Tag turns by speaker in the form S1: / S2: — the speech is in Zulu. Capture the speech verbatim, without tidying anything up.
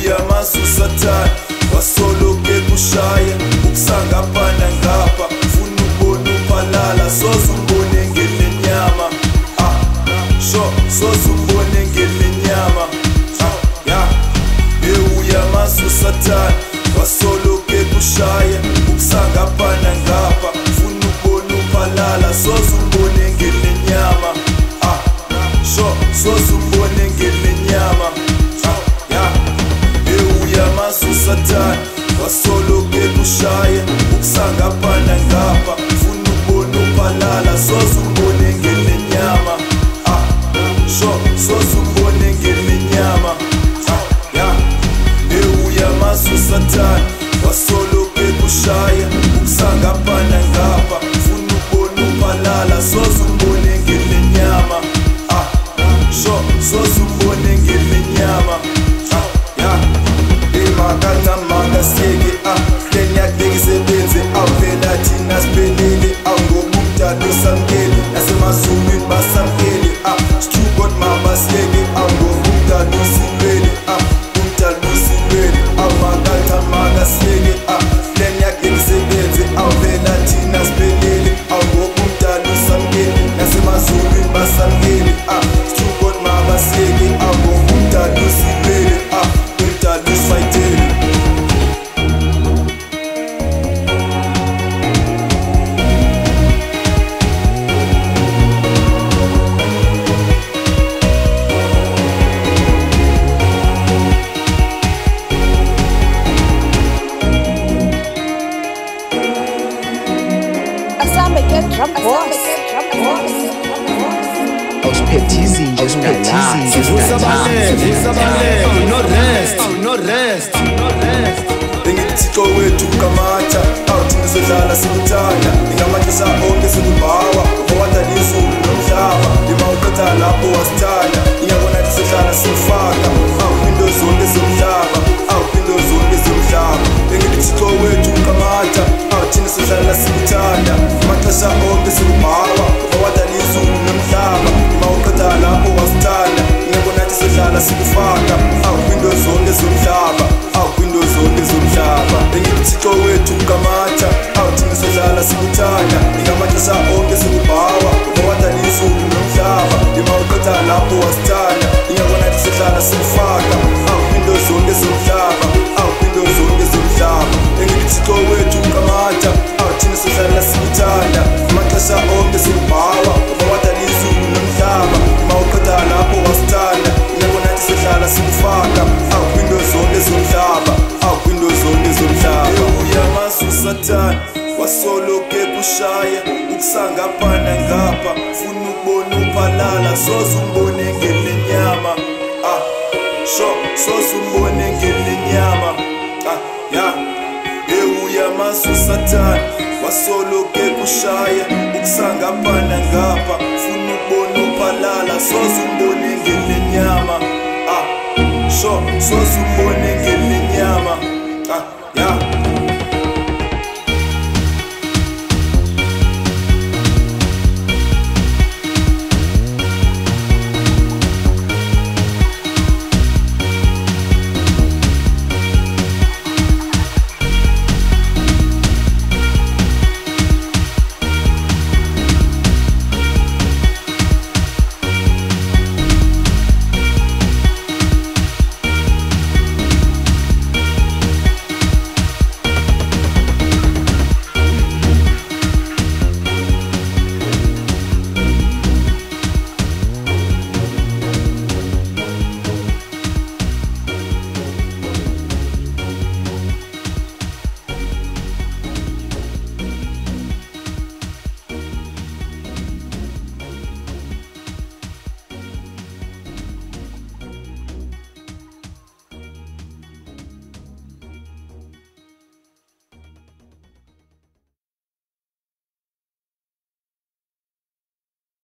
S1: uyamazi usathane wasoloke kushaya ukusangapana ngapha funa ubona uphalala soze umbone ngelenyama ah sho soze umbone ngelenyama ah ya uyamazi usathane wasoloke kushaya ukusangapana ngapha funa ubona uphalala soze umbone ngelenyama ah sho soze umbone ngelenyama Satan wasoloke kushaya ukusangapana ngapha funa ubona uphalala soze umbone ngelenyama ah sho soze umbone ngelenyama ah ya uyamazi Satan wasoloke kushaya ukusangapana ngapha funa ubona uphalala soze umbone ngelenyama ah sho soze umbone ngelenyama Makanga makasiyeke ah lenyakleki sebenze awuvela thina siphelele awungomudala usamkele nasemazulwini basamkele ah true God mabasiyeke awungomudala usilwele ah umdala usilwele awumakatha makasiyeke ah lenyakleki sebenze awuvela thina siphelele awungomudala usamkele nasemazulwini basamkele ah true God mabasiyeke awungomudala usilwele ah umdala usifayitele
S2: Ausiphethe izinja usiphethe izinja
S3: no rest no rest no rest
S1: Ngithixo wethu kamatha awuthi ngisodlala sikuthanda ingamaxesha onke sikubhawa uwadala izulu nomhlaba imawuqetha lapho wasithanda ingabona ngisodlala sifaka awuphindo zonke zomhlaba awuphindo zonke zomhlaba Ngithixo wethu kamatha awuthi ngisodlala sikuthanda amaxesha onke sikubhawa uwadala izulu nomhlaba imawuqetha lapho wasithanda ingabona ngisodlala sikufaka awuphindo zonke zomhlaba awuphindo zonke zomhlaba Ngithixo wethu kamatha awuthi ngisodlala sikuthanda ingamaxesha onke sikubhawa uwadala izulu nomhlaba imawuqetha lapho wasithanda ingabona ngisodlala sikufaka awuphindo zonke zomhlaba awuphindo zonke zomhlaba Ngithixo wethu kamatha awuthi ngisodlala sikuthanda amaxesha onke sikubhawa uwadala izulu nomhlaba imawuqetha lapho wasithanda ingabona ngisodlala sikufaka awuphindo zonke zomhlaba awuphindo zonke zomhlaba uyamazi usathane wasoloke kushaya ukusangapana ngapha funa ubona uphalala soze umbone ngelenyama ah sho soze umbone ngelenyama ah ya uyamazi usathane wasoloke kushaya ukusangapana ngapha funa ubona uphalala soze umbone ngelenyama ah sho soze umbone